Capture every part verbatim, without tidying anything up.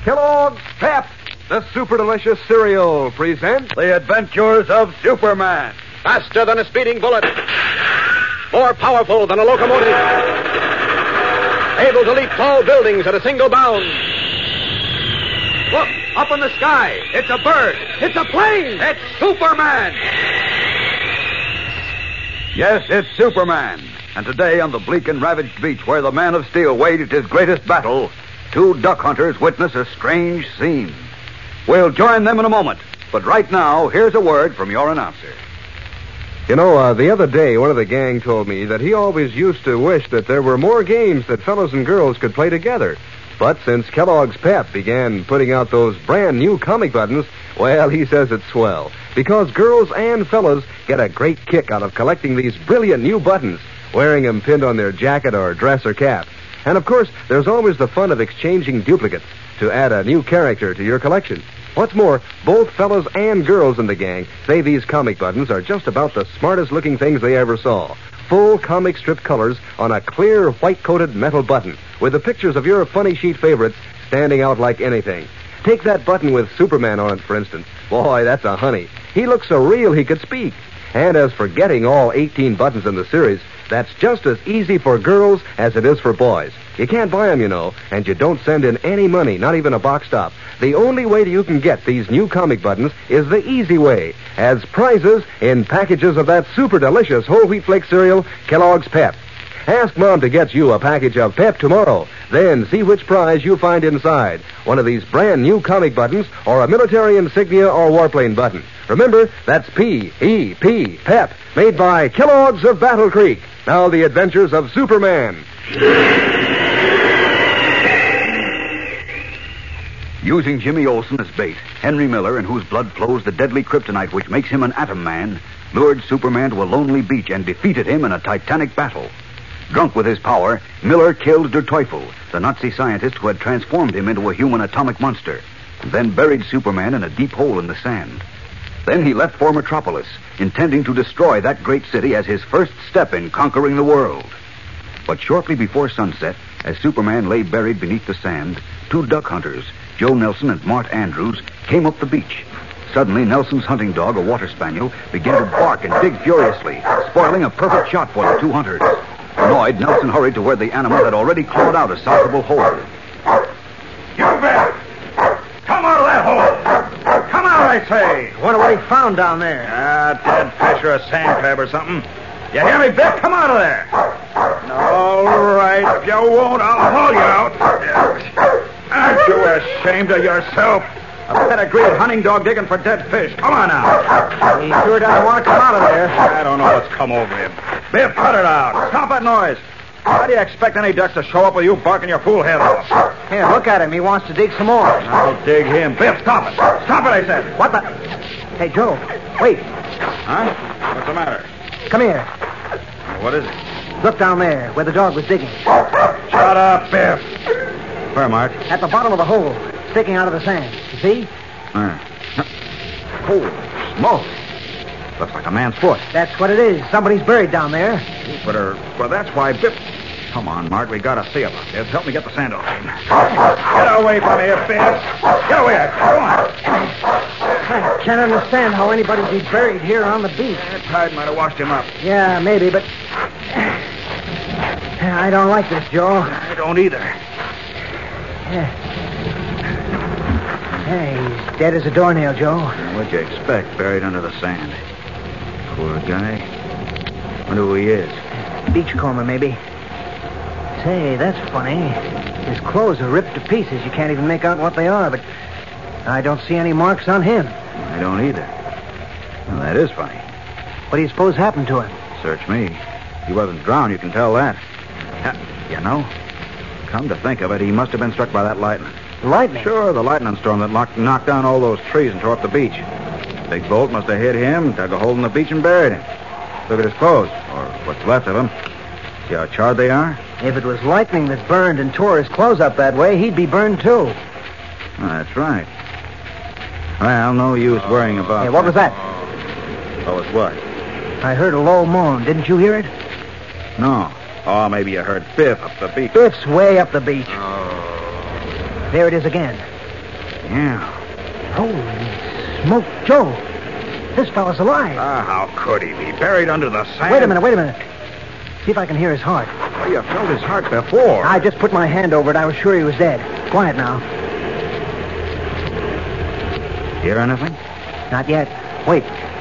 Kellogg's Pep, the super delicious cereal, presents The Adventures of Superman. Faster than a speeding bullet. More powerful than a locomotive. Able to leap tall buildings at a single bound. Look, up in the sky. It's a bird. It's a plane. It's Superman. Yes, it's Superman. And today on the bleak and ravaged beach where the Man of Steel waged his greatest battle, two duck hunters witness a strange scene. We'll join them in a moment. But right now, here's a word from your announcer. You know, uh, the other day, one of the gang told me that he always used to wish that there were more games that fellows and girls could play together. But since Kellogg's Pep began putting out those brand new comic buttons, well, he says it's swell. Because girls and fellas get a great kick out of collecting these brilliant new buttons, wearing them pinned on their jacket or dress or cap. And, of course, there's always the fun of exchanging duplicates to add a new character to your collection. What's more, both fellas and girls in the gang say these comic buttons are just about the smartest-looking things they ever saw. Full comic strip colors on a clear, white-coated metal button with the pictures of your funny sheet favorites standing out like anything. Take that button with Superman on it, for instance. Boy, that's a honey. He looks so real he could speak. And as for getting all eighteen buttons in the series, that's just as easy for girls as it is for boys. You can't buy them, you know, and you don't send in any money, not even a box top. The only way that you can get these new comic buttons is the easy way, as prizes in packages of that super delicious whole wheat flake cereal, Kellogg's Pep. Ask Mom to get you a package of Pep tomorrow. Then see which prize you find inside. One of these brand new comic buttons or a military insignia or warplane button. Remember, that's P E P, Pep, made by Kellogg's of Battle Creek. Now the adventures of Superman. Using Jimmy Olsen as bait, Henry Miller, in whose blood flows the deadly kryptonite which makes him an atom man, lured Superman to a lonely beach and defeated him in a titanic battle. Drunk with his power, Miller killed Der Teufel, the Nazi scientist who had transformed him into a human atomic monster, and then buried Superman in a deep hole in the sand. Then he left for Metropolis, intending to destroy that great city as his first step in conquering the world. But shortly before sunset, as Superman lay buried beneath the sand, two duck hunters, Joe Nelson and Mart Andrews, came up the beach. Suddenly, Nelson's hunting dog, a water spaniel, began to bark and dig furiously, spoiling a perfect shot for the two hunters. Annoyed, Nelson hurried to where the animal had already clawed out a sizable hole. You bet! Come out of that hole! Come out, I say! Wonder what he found down there. Ah, dead fish or a sand crab or something. You hear me, Biff? Come out of there! All right, if you won't, I'll haul you out. Aren't you ashamed of yourself? A pedigreed hunting dog digging for dead fish. Come on now. He sure doesn't want to come out of there. I don't know what's come over him. Biff, cut it out. Stop that noise. How do you expect any ducks to show up with you barking your fool head off? Here, look at him. He wants to dig some more. I'll dig him. Biff, stop it. Stop it, I said. What the? Hey, Joe, wait. Huh? What's the matter? Come here. What is it? Look down there, where the dog was digging. Shut up, Biff. Where, Mart? At the bottom of the hole, sticking out of the sand. You see? Uh, oh, smoke. Looks like a man's foot. That's what it is. Somebody's buried down there. But, uh, well, that's why Biff... Come on, Mart. We gotta see about this. Help me get the sand off him. Get away from here, Biff. Get away. Go on. I can't understand how anybody'd be buried here on the beach. That tide might have washed him up. Yeah, maybe, but... I don't like this, Joe. I don't either. Yeah. Hey, he's dead as a doornail, Joe. What'd you expect, buried under the sand? Poor guy. Wonder who he is. Beachcomber, maybe. Say, that's funny. His clothes are ripped to pieces. You can't even make out what they are, but I don't see any marks on him. I don't either. Well, that is funny. What do you suppose happened to him? Search me. He wasn't drowned, you can tell that. You know, come to think of it, he must have been struck by that lightning. Lightning? Sure, the lightning storm that locked, knocked down all those trees and tore up the beach. Big bolt must have hit him, dug a hole in the beach, and buried him. Look at his clothes, or what's left of them. See how charred they are? If it was lightning that burned and tore his clothes up that way, he'd be burned too. Oh, that's right. Well, no use worrying about... Hey, what was that? What was what? I heard a low moan. Didn't you hear it? No. Oh, maybe you heard Biff up the beach. Biff's way up the beach. Oh. There it is again. Yeah. Holy smoke, Joe. This fella's alive. Ah, how could he be? Buried under the sand. Wait a minute, wait a minute. See if I can hear his heart. Well, you felt his heart before. I just put my hand over it. I was sure he was dead. Quiet now. Hear anything? Not yet. Wait.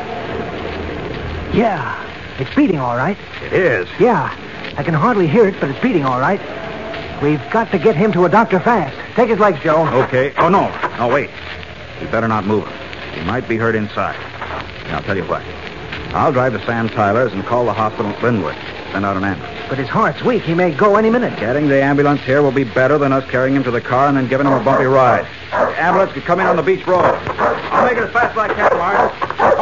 Yeah. It's beating all right. It is. Yeah. I can hardly hear it, but it's beating all right. We've got to get him to a doctor fast. Take his legs, Joe. Okay. Oh, no. No, wait. We better not move him. He might be hurt inside. Now, I'll tell you what. I'll drive to Sam Tyler's and call the hospital at Linwood. Send out an ambulance. But his heart's weak. He may go any minute. Getting the ambulance here will be better than us carrying him to the car and then giving him a bumpy ride. The ambulance can come in on the beach road. I'll make it as fast as I can, Myers.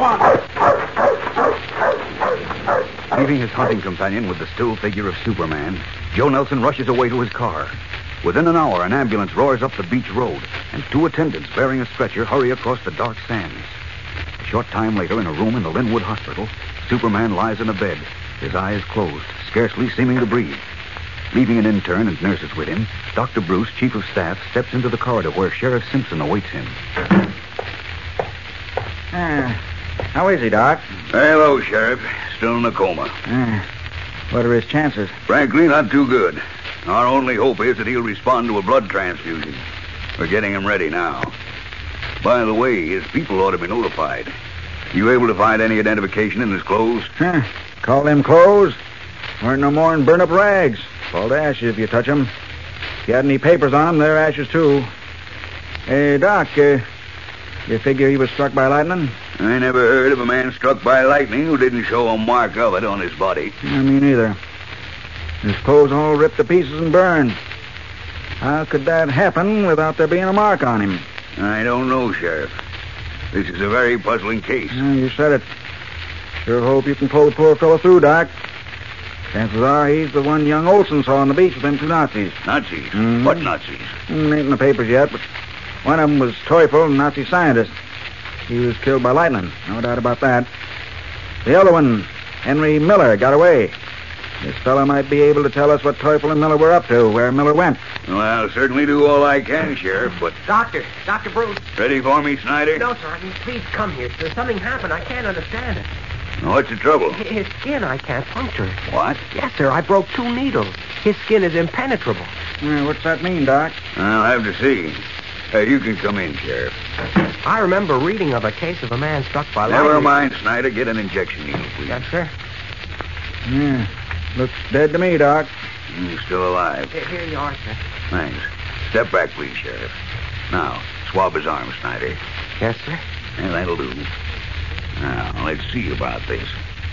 Come on. Leaving his hunting companion with the still figure of Superman, Joe Nelson rushes away to his car. Within an hour, an ambulance roars up the beach road, and two attendants bearing a stretcher hurry across the dark sands. A short time later, in a room in the Linwood Hospital, Superman lies in a bed, his eyes closed, scarcely seeming to breathe. Leaving an intern and nurses with him, Doctor Bruce, chief of staff, steps into the corridor where Sheriff Simpson awaits him. Uh, how is he, Doc? Hello, Sheriff. Still in a coma. Uh, what are his chances? Frankly, not too good. Our only hope is that he'll respond to a blood transfusion. We're getting him ready now. By the way, his people ought to be notified. You able to find any identification in his clothes? Huh. Call them clothes? Weren't no more than burn-up rags. Fall to ashes if you touch them. If you had any papers on them, they're ashes, too. Hey, Doc, uh, you figure he was struck by lightning? I never heard of a man struck by lightning who didn't show a mark of it on his body. Yeah, me neither. His clothes all ripped to pieces and burned. How could that happen without there being a mark on him? I don't know, Sheriff. This is a very puzzling case. Yeah, you said it. Sure hope you can pull the poor fellow through, Doc. Chances are he's the one young Olson saw on the beach with them two Nazis. Nazis? Mm. What Nazis? Mm, ain't in the papers yet, but one of them was Teufel, a Nazi scientist. He was killed by lightning. No doubt about that. The other one, Henry Miller, got away. This fellow might be able to tell us what Teufel and Miller were up to, where Miller went. Well, I'll certainly do all I can, Sheriff, but... Doctor, Doctor Bruce. Ready for me, Snyder? No, Sergeant, please come here. There's something happened. I can't understand it. What's the trouble? His skin, I can't puncture it. What? Yes, sir, I broke two needles. His skin is impenetrable. Yeah, what's that mean, Doc? I'll have to see. Hey, you can come in, Sheriff. I remember reading of a case of a man struck by lightning. Never mind, Snyder. Get an injection needle, please. Yes, sir. Yeah, looks dead to me, Doc. Mm, still alive. Here, here you are, sir. Thanks. Step back, please, Sheriff. Now, swab his arm, Snyder. Yes, sir. Yeah, that'll do. Now, let's see about this.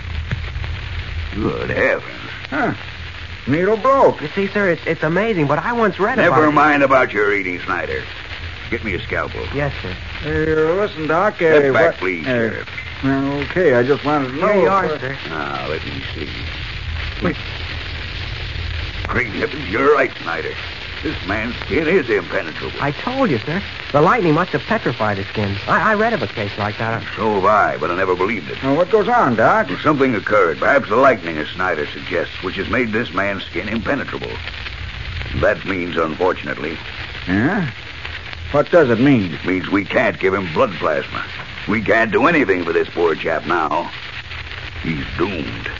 Good heavens. Huh. Needle broke. You see, sir, it's, it's amazing, but I once read about Never it. mind about your reading, Snyder. Get me a scalpel. Yes, sir. Uh, listen, Doc. Step uh, back, what- please, uh, Sheriff. Okay, I just wanted to know. Here you are, uh, sir. Now, let me see. Wait. Great heavens, you're right, Snyder. This man's skin is impenetrable. I told you, sir. The lightning must have petrified his skin. I, I read of a case like that. So have I, but I never believed it. Now, what goes on, Doc? Well, something occurred, perhaps the lightning, as Snyder suggests, which has made this man's skin impenetrable. That means, unfortunately, Yeah? What does it mean? it means we can't give him blood plasma. We can't do anything for this poor chap now. He's doomed.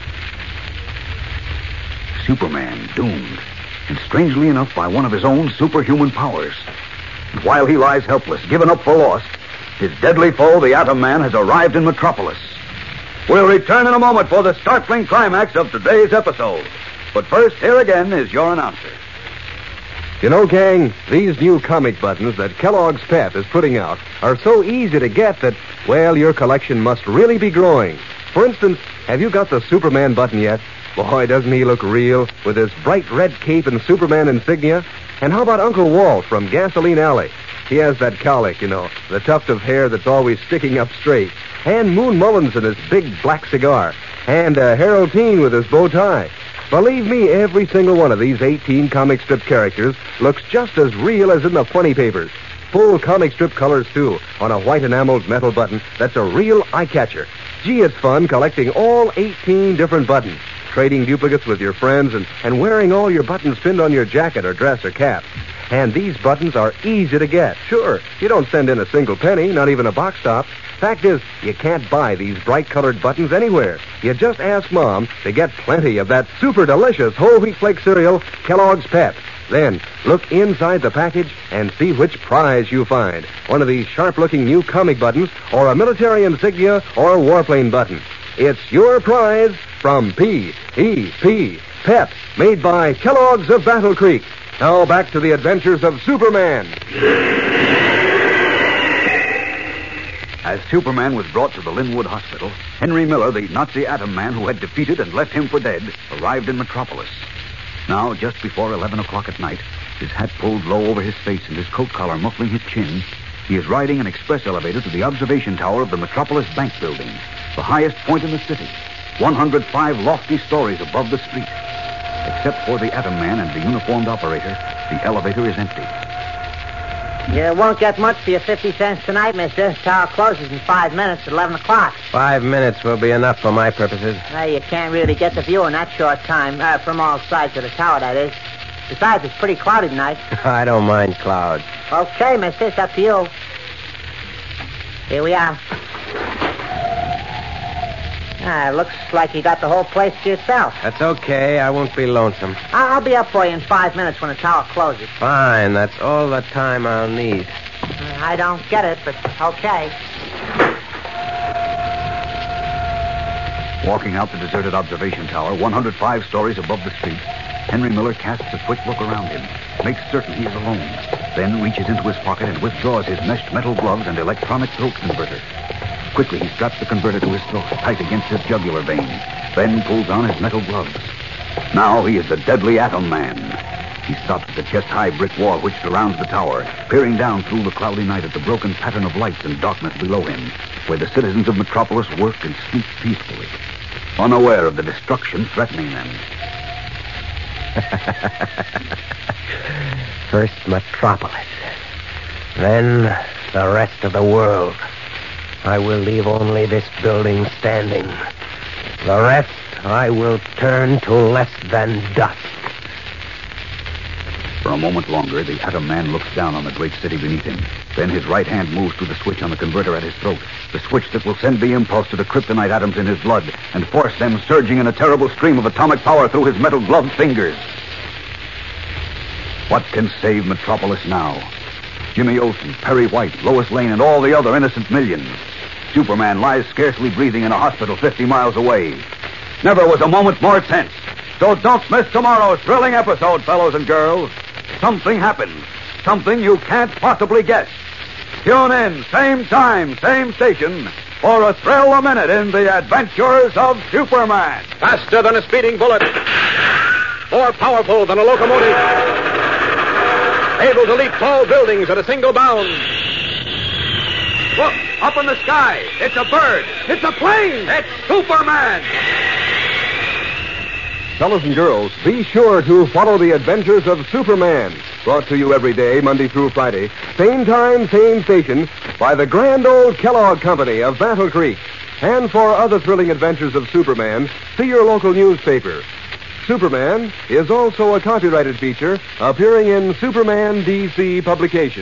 Superman doomed, and strangely enough by one of his own superhuman powers. And while he lies helpless, given up for lost, his deadly foe, the Atom Man, has arrived in Metropolis. We'll return in a moment for the startling climax of today's episode. But first, here again is your announcer. You know, gang, these new comic buttons that Kellogg's Pep is putting out are so easy to get that, well, your collection must really be growing. For instance, have you got the Superman button yet? Boy, doesn't he look real with his bright red cape and Superman insignia? And how about Uncle Walt from Gasoline Alley? He has that cowlick, you know, the tuft of hair that's always sticking up straight. And Moon Mullins and his big black cigar. And uh, Harold Teen with his bow tie. Believe me, every single one of these eighteen comic strip characters looks just as real as in the funny papers. Full comic strip colors, too, on a white enameled metal button that's a real eye-catcher. Gee, it's fun collecting all eighteen different buttons, trading duplicates with your friends, and, and wearing all your buttons pinned on your jacket or dress or cap. And these buttons are easy to get. Sure, you don't send in a single penny, not even a box top. Fact is, you can't buy these bright-colored buttons anywhere. You just ask Mom to get plenty of that super delicious whole wheat flake cereal, Kellogg's Pep. Then, look inside the package and see which prize you find. One of these sharp-looking new comic buttons, or a military insignia, or a warplane button. It's your prize from P E P, Pep, made by Kellogg's of Battle Creek. Now back to the adventures of Superman. As Superman was brought to the Linwood Hospital, Henry Miller, the Nazi atom man who had defeated and left him for dead, arrived in Metropolis. Now, just before eleven o'clock at night, his hat pulled low over his face and his coat collar muffling his chin, he is riding an express elevator to the observation tower of the Metropolis Bank Building, the highest point in the city, one hundred five lofty stories above the street. Except for the atom man and the uniformed operator, the elevator is empty. You won't get much for your fifty cents tonight, mister. Tower closes in five minutes at eleven o'clock. Five minutes will be enough for my purposes. Well, you can't really get the view in that short time, uh, from all sides of the tower, that is. Besides, it's pretty cloudy tonight. I don't mind clouds. Okay, mister, it's up to you. Here we are. Ah, looks like you got the whole place to yourself. That's okay. I won't be lonesome. I'll, I'll be up for you in five minutes when the tower closes. Fine. That's all the time I'll need. Uh, I don't get it, but okay. Walking out the deserted observation tower, one hundred five stories above the street, Henry Miller casts a quick look around him, makes certain he is alone, then reaches into his pocket and withdraws his meshed metal gloves and electronic throat converter. Quickly, he straps the converter to his throat, tight against his jugular vein, then pulls on his metal gloves. Now he is the deadly atom man. He stops at the chest-high brick wall which surrounds the tower, peering down through the cloudy night at the broken pattern of lights and darkness below him, where the citizens of Metropolis work and sleep peacefully, unaware of the destruction threatening them. First Metropolis, then the rest of the world. I will leave only this building standing. The rest I will turn to less than dust. For a moment longer, the atom man looks down on the great city beneath him. Then his right hand moves to the switch on the converter at his throat, the switch that will send the impulse to the kryptonite atoms in his blood and force them surging in a terrible stream of atomic power through his metal-gloved fingers. What can save Metropolis now? Jimmy Olsen, Perry White, Lois Lane, and all the other innocent millions. Superman lies scarcely breathing in a hospital fifty miles away. Never was a moment more tense. So don't miss tomorrow's thrilling episode, fellows and girls. Something happens. Something you can't possibly guess. Tune in, same time, same station, for a thrill a minute in the adventures of Superman. Faster than a speeding bullet. More powerful than a locomotive. Able to leap tall buildings at a single bound. Look, up in the sky. It's a bird. It's a plane. It's Superman. Fellows and girls, be sure to follow the adventures of Superman. Brought to you every day, Monday through Friday. Same time, same station, by the grand old Kellogg Company of Battle Creek. And for other thrilling adventures of Superman, see your local newspaper. Superman is also a copyrighted feature appearing in Superman D C publications.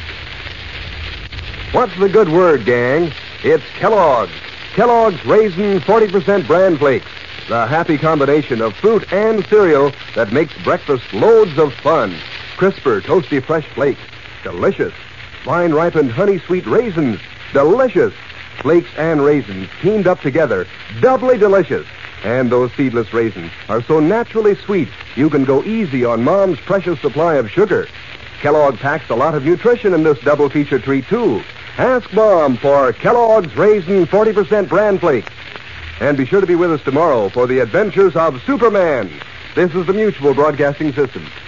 What's the good word, gang? It's Kellogg's. Kellogg's Raisin forty percent Bran Flakes. The happy combination of fruit and cereal that makes breakfast loads of fun. Crisper, toasty, fresh flakes. Delicious. Fine-ripened honey-sweet raisins. Delicious. Flakes and raisins teamed up together. Doubly delicious. And those seedless raisins are so naturally sweet, you can go easy on Mom's precious supply of sugar. Kellogg packs a lot of nutrition in this double feature treat, too. Ask Mom for Kellogg's Raisin forty percent Bran Flakes. And be sure to be with us tomorrow for the adventures of Superman. This is the Mutual Broadcasting System.